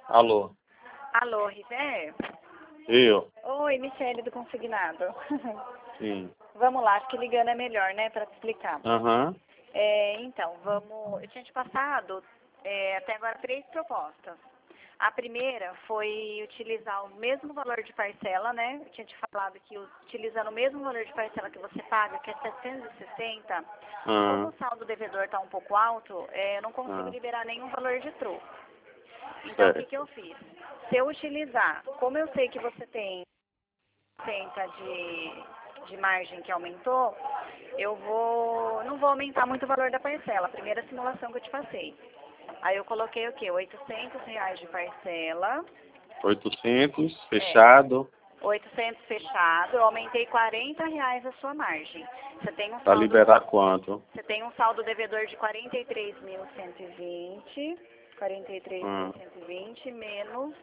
Alô? Alô, Rivé? Eu? Oi, Michele do Consignado. Sim. Vamos lá, acho que ligando é melhor, né, para te explicar. Aham. Então, eu tinha te passado até agora 3 propostas. A primeira foi utilizar o mesmo valor de parcela, né? Eu tinha te falado que utilizando o mesmo valor de parcela que você paga, que é 760, como o saldo devedor está um pouco alto, eu não consigo liberar nenhum valor de troco. Então, o que eu fiz? Se eu utilizar, como eu sei que você tem 60 de margem que aumentou, não vou aumentar muito o valor da parcela, a primeira simulação que eu te passei. Aí eu coloquei o quê? R$ 800 de parcela. 800, fechado. 800 fechado, eu aumentei R$ 40 a sua margem. Você tem Para liberar quanto? Você tem um saldo devedor de 43.120, 43.120 menos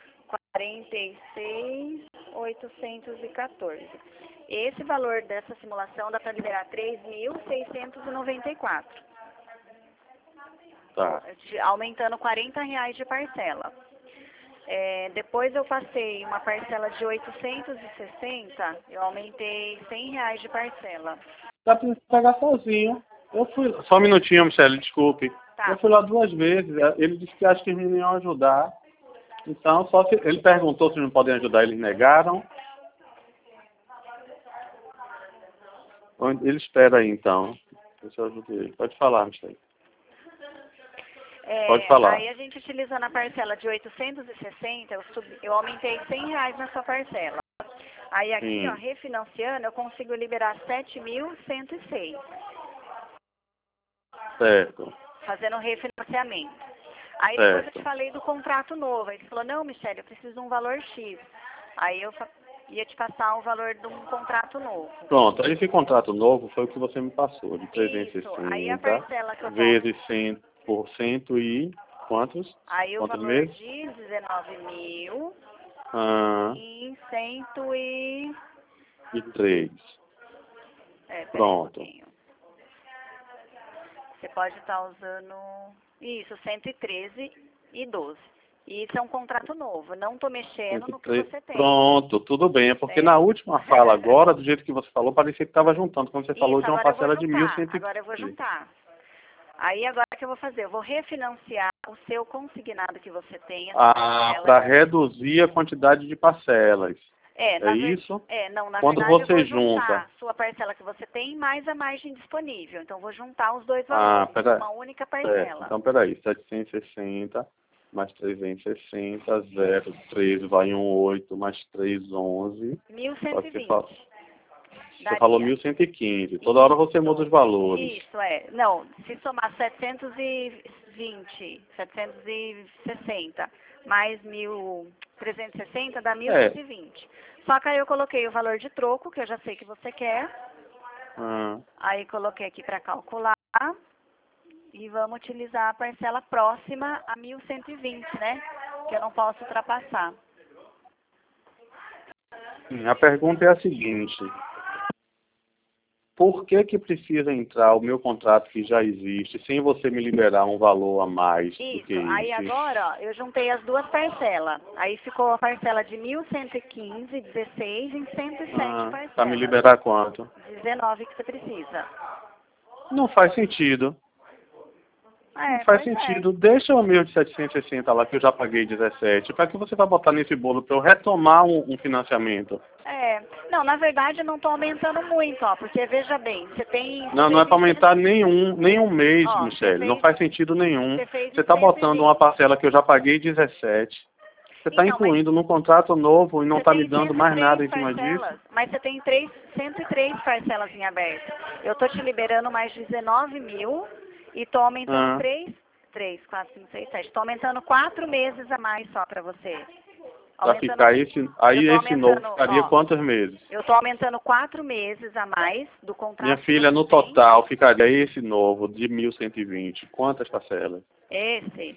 46.814. Esse valor dessa simulação dá para liberar 3.694. Tá. Aumentando R$ 40 de parcela. Depois eu passei uma parcela de 860, eu aumentei R$ 100 de parcela. Dá para pagar sozinho. Eu fui. Só um minutinho, Michele, desculpe. Tá. Eu fui lá 2 vezes. Ele disse que acho que eles não iam ajudar. Então, só se ele perguntou se não podem ajudar, eles negaram. Ele espera aí, então. Deixa eu ajudar ele. Pode falar, Michele. Pode falar. Aí a gente utilizando a parcela de 860, eu aumentei R$ 100 na sua parcela. Aí aqui, ó, refinanciando, eu consigo liberar 7.106. Certo. Fazendo refinanciamento. Aí depois eu te falei do contrato novo. Aí você falou, não, Michele, eu preciso de um valor X. Aí eu ia te passar o valor de um contrato novo. Pronto, esse contrato novo foi o que você me passou, de 360 Aí a parcela que eu vezes 100% e quantos? Aí o Quantos valor meses? de 19.000 em 103. Pronto. Você pode estar usando isso, 113,12. E isso é um contrato novo, não estou mexendo no que você tem. Pronto, tudo bem. É porque na última fala agora, do jeito que você falou, parecia que estava juntando. Quando você falou de uma parcela de 1.100. Agora eu vou juntar. Aí agora o que eu vou fazer? Eu vou refinanciar o seu consignado que você tem. Para reduzir a quantidade de parcelas. É isso? Na quando verdade, você eu vou junta juntar a sua parcela que você tem mais a margem disponível. Então, eu vou juntar os dois valores numa única parcela. Então, peraí. 760 mais 360, 0,13 vai 1,8, mais 3, 11. 1.120. Você falou 1.115. Toda hora você muda os valores. Isso, Não, se somar 760 mais 1.360 dá 1.120. Só que aí eu coloquei o valor de troco, que eu já sei que você quer. Aí coloquei aqui para calcular. E vamos utilizar a parcela próxima a 1.120, né? Que eu não posso ultrapassar. A pergunta é a seguinte. Por que precisa entrar o meu contrato que já existe, sem você me liberar um valor a mais do que isso? Aí agora, ó, eu juntei as duas parcelas. Aí ficou a parcela de 1.115,16 em 107 parcelas. Para me liberar quanto? 19 que você precisa. Não faz sentido. Não faz sentido. Deixa o meu de 760 lá, que eu já paguei 17. Para que você vai botar nesse bolo para eu retomar um financiamento? Não, na verdade eu não estou aumentando muito, ó, porque veja bem, você tem... Não é para aumentar nenhum mês, Michele. Não faz sentido nenhum. Você está botando uma parcela que eu já paguei 17. Você está incluindo num contrato novo e não está me dando mais nada em cima disso? Mas você tem 103 parcelas em aberto. Eu estou te liberando mais 19.000 e estou aumentando 3, 4, 5, 6, 7. Estou aumentando 4 meses a mais só para você. Para ficar esse novo ficaria quantos meses? Eu estou aumentando 4 meses a mais do contrato. Minha filha, no total, ficaria esse novo de 1.120. Quantas parcelas? Esse?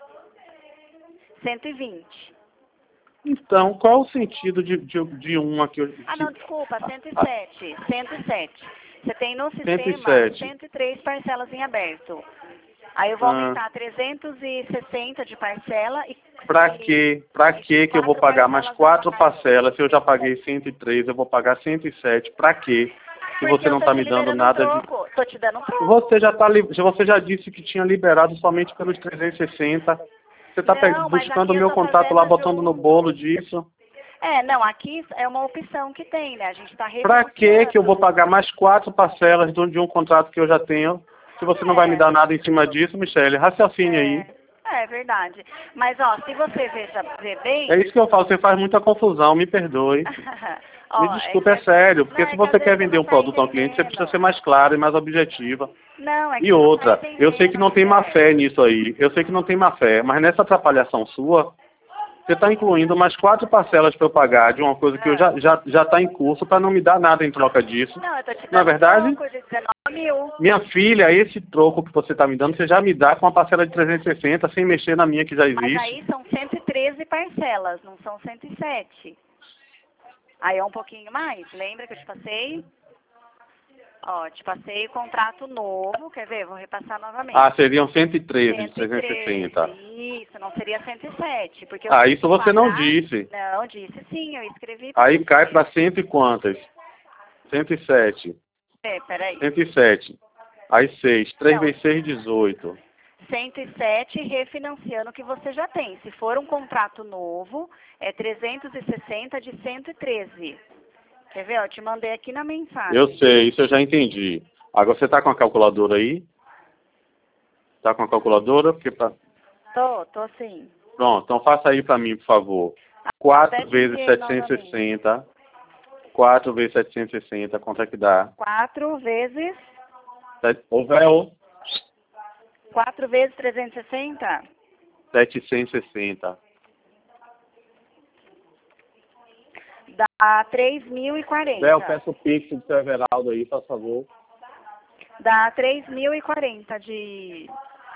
120. Então, qual o sentido de uma que eu... não, desculpa, 107. 107. Você tem no sistema 103 parcelas em aberto. Aí eu vou aumentar 360 de parcela e Pra quê? Pra quê que eu vou pagar mais 4 parcelas? Se eu já paguei 103, eu vou pagar 107. Pra quê? Se você não está me dando nada de... Tô te dando um troco. Você já disse que tinha liberado somente pelos 360. Você está buscando o meu contato lá, botando no bolo disso. Não, aqui é uma opção que tem, né? A gente está Pra que eu vou pagar mais 4 parcelas de um contrato que eu já tenho? Se você não vai me dar nada em cima disso, Michele, raciocine aí. É verdade. Mas, ó, se você ver bem... É isso que eu falo, você faz muita confusão, me perdoe. Me desculpe, é sério, porque se você quer vender um produto ao cliente, você precisa ser mais claro e mais objetiva. E outra, eu sei que não tem má fé nisso aí, eu sei que não tem má fé, mas nessa atrapalhação sua, você está incluindo mais 4 parcelas para eu pagar de uma coisa que eu já está em curso para não me dar nada em troca disso. Não, eu tô te dando não é verdade? troco de 19.000. Minha filha, esse troco que você está me dando, você já me dá com uma parcela de 360, sem mexer na minha que já existe. Mas aí são 113 parcelas, não são 107. Aí é um pouquinho mais, lembra que eu te passei? Ó, te passei o contrato novo, quer ver? Vou repassar novamente. Ah, seriam 113, 360. Isso, não seria 107. Porque isso você não disse. Não, disse sim, eu escrevi. Aí cai para cento e quantas? 107. Peraí. 107. Aí 6. 3 vezes 6, 18. 107 refinanciando o que você já tem. Se for um contrato novo, é 360 de 113. Quer ver? Eu te mandei aqui na mensagem. Eu sei, isso eu já entendi. Agora você está com a calculadora aí? Está com a calculadora? Porque Tô sim. Pronto, então faça aí para mim, por favor. 4 vezes 760. 4 vezes 760, quanto é que dá? 4 vezes... Ô, véu. 4 vezes 360? 760. Dá 3.040. Véu, peço o pix do seu Everaldo aí, por favor. Dá 3.040 de...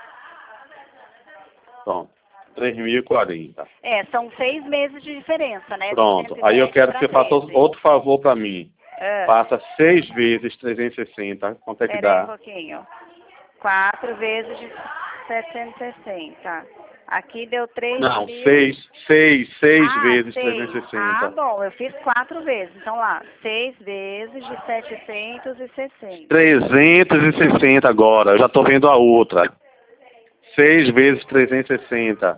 Pronto, 3.040. São 6 meses de diferença, né? Pronto, aí eu quero que você faça outro favor para mim. Faça 6 vezes 360, quanto é que dá? Um pouquinho. 4 vezes de 760. Aqui deu 3 Não, mil... 6 vezes 360. Ah, bom, eu fiz 4 vezes. Então lá, 6 vezes de 760. 360 agora, eu já estou vendo a outra. 6 vezes 360.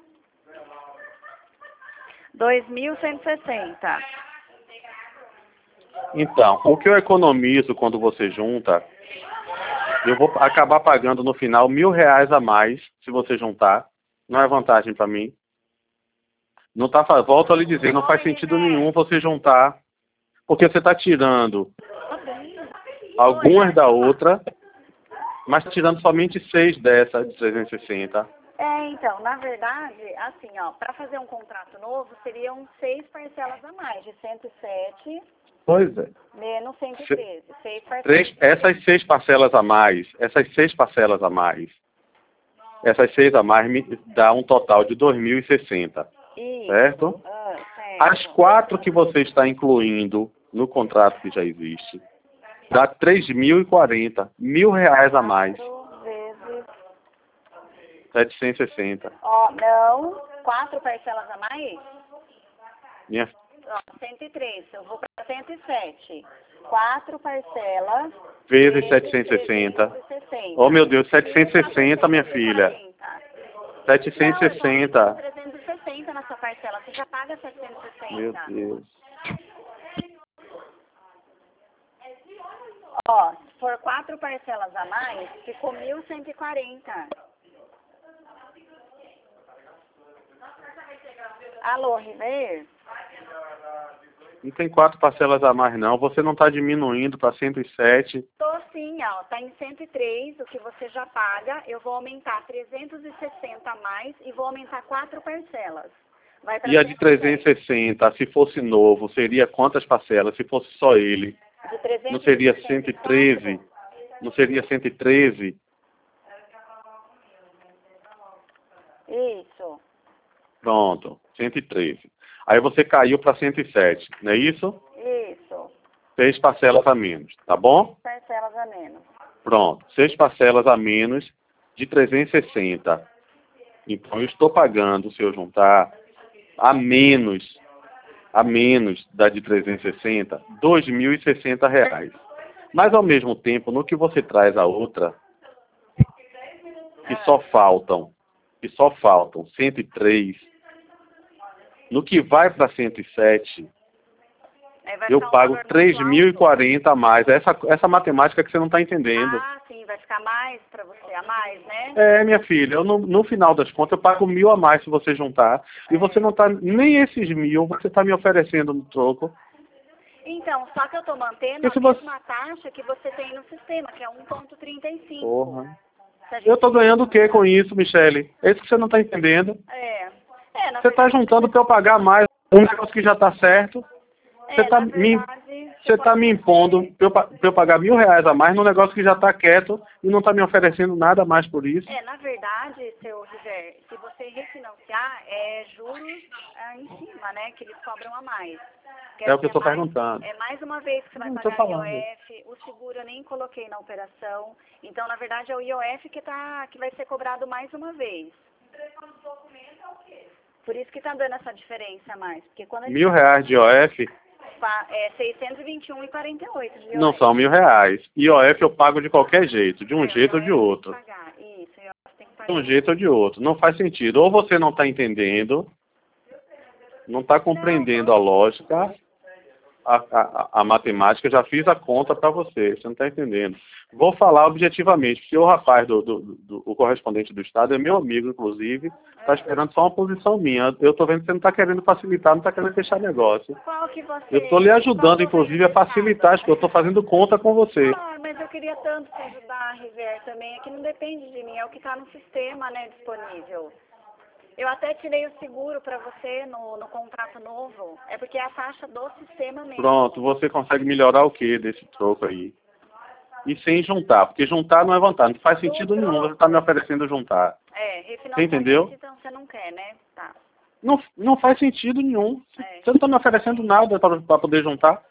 2.160. Então, o que eu economizo quando você junta, eu vou acabar pagando no final R$1.000 a mais, se você juntar. Não é vantagem para mim. Não tá, volto a lhe dizer, não faz sentido nenhum você juntar, porque você está tirando algumas da outra, mas tirando somente 6 dessa de 360. Então, na verdade, assim, ó, para fazer um contrato novo, seriam 6 parcelas a mais, de 107... Pois é. Menos 113. 6 parcelas. Essas 6 parcelas a mais, essas 6 a mais me dá um total de 2.060. Certo? Certo? As 4 que você está incluindo no contrato que já existe, dá 3.040. R$1.000 a mais. 4 vezes... 760. Ó, não. 4 parcelas a mais? Minha... 103, eu vou para 107. 4 parcelas... Vezes 760. Oh, meu Deus, 760, minha filha. 760. Não, 360 na sua parcela, você já paga 760. Meu Deus. Ó, se for 4 parcelas a mais, ficou 1.140. Alô, River? Não tem 4 parcelas a mais, não. Você não está diminuindo para 107. Tô sim, ó. Tá em 103, o que você já paga. Eu vou aumentar 360 a mais e vou aumentar 4 parcelas. Vai pra e a de 360, se fosse novo, seria quantas parcelas? Se fosse só ele? Não seria 113? Não seria 113? Isso. Pronto, 113. Aí você caiu para 107, não é isso? Isso. 6 parcelas a menos, tá bom? 6 parcelas a menos. Pronto, 6 parcelas a menos de 360. Então, eu estou pagando, se eu juntar, a menos da de 360, R$ 2.060. Mas, ao mesmo tempo, no que você traz a outra, que só faltam 103, no que vai para 107, eu pago 3.040 a mais. Essa matemática que você não está entendendo. Ah, sim, vai ficar mais para você, a mais, né? É, minha filha, no final das contas eu pago 1.000 a mais se você juntar. E você não está, nem esses 1.000 você está me oferecendo no troco. Então, só que eu estou mantendo a mesma taxa que você tem no sistema, que é 1,35. Porra. Eu estou ganhando o que com isso, Michele? É isso que você não está entendendo. Você está juntando para eu pagar mais um negócio que já está certo. Você está me impondo para eu pagar R$ 1.000 a mais num negócio que já está quieto e não está me oferecendo nada mais por isso. Na verdade, seu River, se você refinanciar, é juros em cima, né, que eles cobram a mais. É o que eu estou perguntando. É mais uma vez que você vai pagar IOF, o seguro eu nem coloquei na operação. Então, na verdade, é o IOF que vai ser cobrado mais uma vez. Por isso que está dando essa diferença a mais. Porque quando R$ 1.000 de IOF? É 621,48 de IOF. Não são R$ 1.000. IOF eu pago de qualquer jeito, de um jeito ou de outro. Isso, IOF tem que pagar. De um jeito ou de outro. Não faz sentido. Ou você não está entendendo, não está compreendendo a lógica, a matemática, já fiz a conta para você não está entendendo. Vou falar objetivamente, porque o rapaz, o correspondente do Estado, é meu amigo, inclusive, está esperando só uma posição minha. Eu estou vendo que você não está querendo facilitar, não está querendo fechar negócio. Qual que você... Eu estou lhe ajudando, inclusive, a facilitar, acho que eu estou fazendo conta com você. Mas eu queria tanto te ajudar, River, também. É que não depende de mim, é o que está no sistema, né, disponível. Eu até tirei o seguro para você no contrato novo. É porque é a taxa do sistema mesmo. Pronto, você consegue melhorar o que desse troco aí? E sem juntar, porque juntar não é vantagem, não faz sentido nenhum, você está me oferecendo juntar. Refinanciamento, você entendeu? Então você não quer, né? Tá. Não faz sentido nenhum. Você não está me oferecendo nada para poder juntar.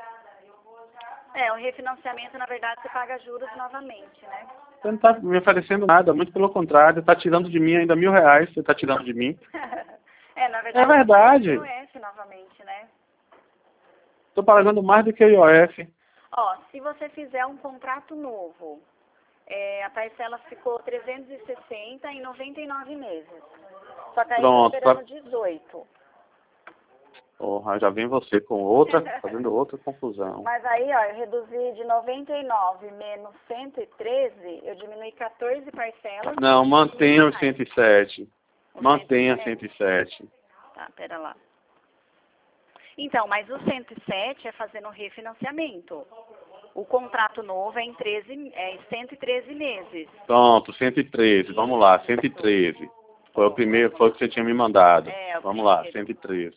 O refinanciamento, na verdade, você paga juros novamente, né? Você não está me oferecendo nada, muito pelo contrário, está tirando de mim ainda R$ 1.000, você está tirando de mim. Na verdade, é verdade. IOF novamente, né? Estou pagando mais do que o IOF. Se você fizer um contrato novo, a parcela ficou 360 em 99 meses. Só que aí está esperando 18. Porra, já vem você com outra, fazendo outra confusão. Mas aí, eu reduzi de 99 menos 113, eu diminui 14 parcelas. Não, mantenha os 107. Mantenha 107. Tá, pera lá. Então, mas o 107 é fazendo refinanciamento. O contrato novo é em 113 meses. Pronto, 113. Vamos lá, 113. Foi o primeiro, foi o que você tinha me mandado. Vamos lá, 113.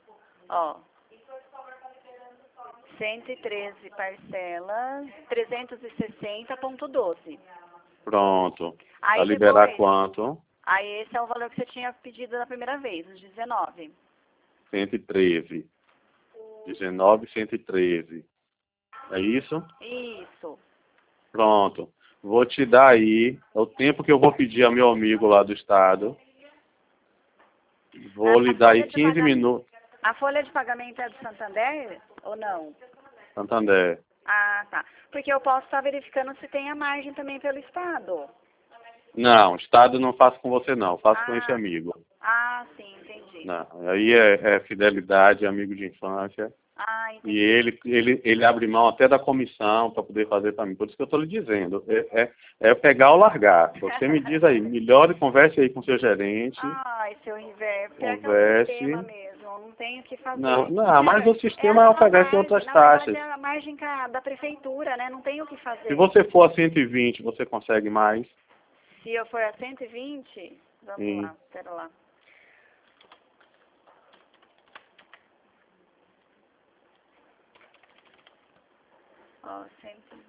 113 parcelas, 360,12. Pronto. Aí Vai liberar quanto? Aí esse é o valor que você tinha pedido da primeira vez, os 19. 113. 19, 113. É isso? Isso. Pronto. Vou te dar aí o tempo que eu vou pedir ao meu amigo lá do estado. Vou lhe dar aí 15 minutos. A folha de pagamento é do Santander ou não? Santander. Ah, tá. Porque eu posso estar verificando se tem a margem também pelo Estado. Não, Estado não faço com você não, faço com esse amigo. Ah, sim, entendi. Não, aí é fidelidade, amigo de infância. Ah, entendi. E ele abre mão até da comissão para poder fazer para mim. Por isso que eu estou lhe dizendo. É pegar ou largar. Você me diz aí, melhore, converse aí com seu gerente. Seu River, converse. É o sistema mesmo, não tenho o que fazer. Não, mas o sistema oferece outras taxas. É a margem da prefeitura, né? Não tenho o que fazer. Se você for a 120, você consegue mais? Se eu for a 120, vamos lá, pera lá. Ó, 120.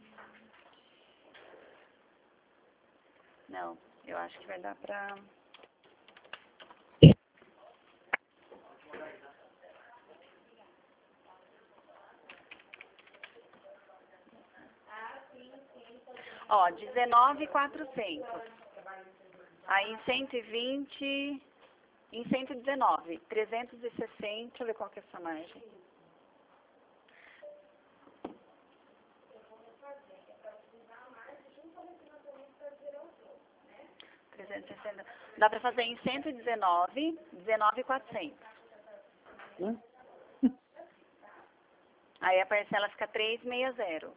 Não, eu acho que vai dar pra... Ó, 19.400. Aí em 120, em 119, 360, deixa eu ver qual que é essa margem. Dá para fazer em 119, 19.400. Aí a parcela fica 360.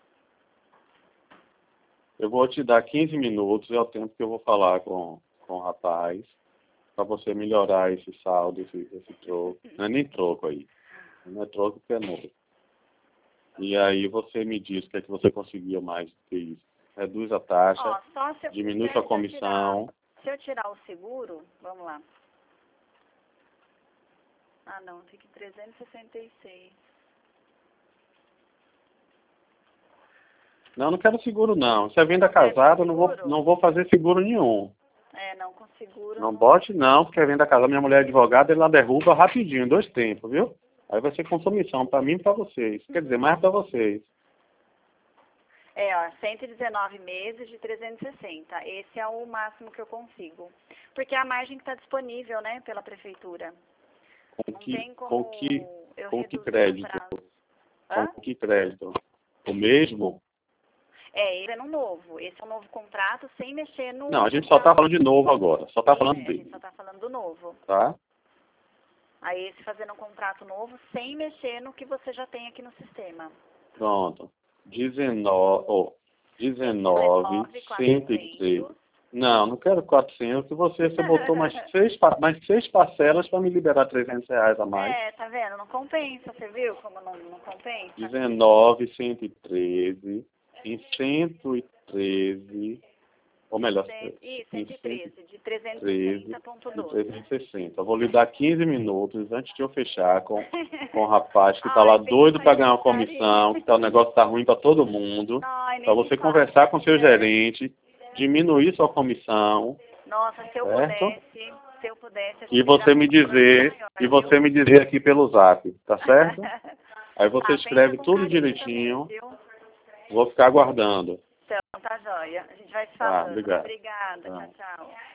Eu vou te dar 15 minutos, é o tempo que eu vou falar com o rapaz, para você melhorar esse saldo, esse troco. Não é nem troco aí. Não é troco porque é novo. E aí você me diz o que é que você conseguia mais do que isso. Reduz a taxa, diminui sua comissão. Se eu tirar o seguro, vamos lá. Ah, não, fica 366. Não, não quero seguro não. Se é venda casada, não vou fazer seguro nenhum. Não, com seguro. Não bote não, porque é venda casada. Minha mulher é advogada, ela derruba rapidinho, 2 tempos, viu? Aí vai ser consumição para mim e para vocês. Quer dizer, mais para vocês. 119 meses de 360. Esse é o máximo que eu consigo. Porque é a margem que está disponível, né, pela prefeitura. Com que crédito? Com que crédito? O mesmo? Esse é no novo. Esse é um novo contrato sem mexer no... Não, a gente só está falando de novo agora. Só está falando dele. A gente só está falando do novo. Tá? Aí esse fazendo um contrato novo sem mexer no que você já tem aqui no sistema. Pronto. 19, 103. Não quero 400, você botou mais 6 parcelas para me liberar R$300 a mais. Tá vendo? Não compensa, você viu como não compensa? 19, 113, em 113, ou melhor, 113, de 360.12. 360. Eu vou lhe dar 15 minutos antes de eu fechar com o rapaz que está lá doido para ganhar uma comissão, que o negócio está ruim para todo mundo, para você conversar com seu gerente, diminuir sua comissão. Nossa, se eu pudesse, e você me dizer aqui pelo zap, tá certo? Aí você escreve tudo direitinho. Vou ficar aguardando. Então, tá joia. A gente vai se falando. Obrigado. Obrigada. Tchau, tchau.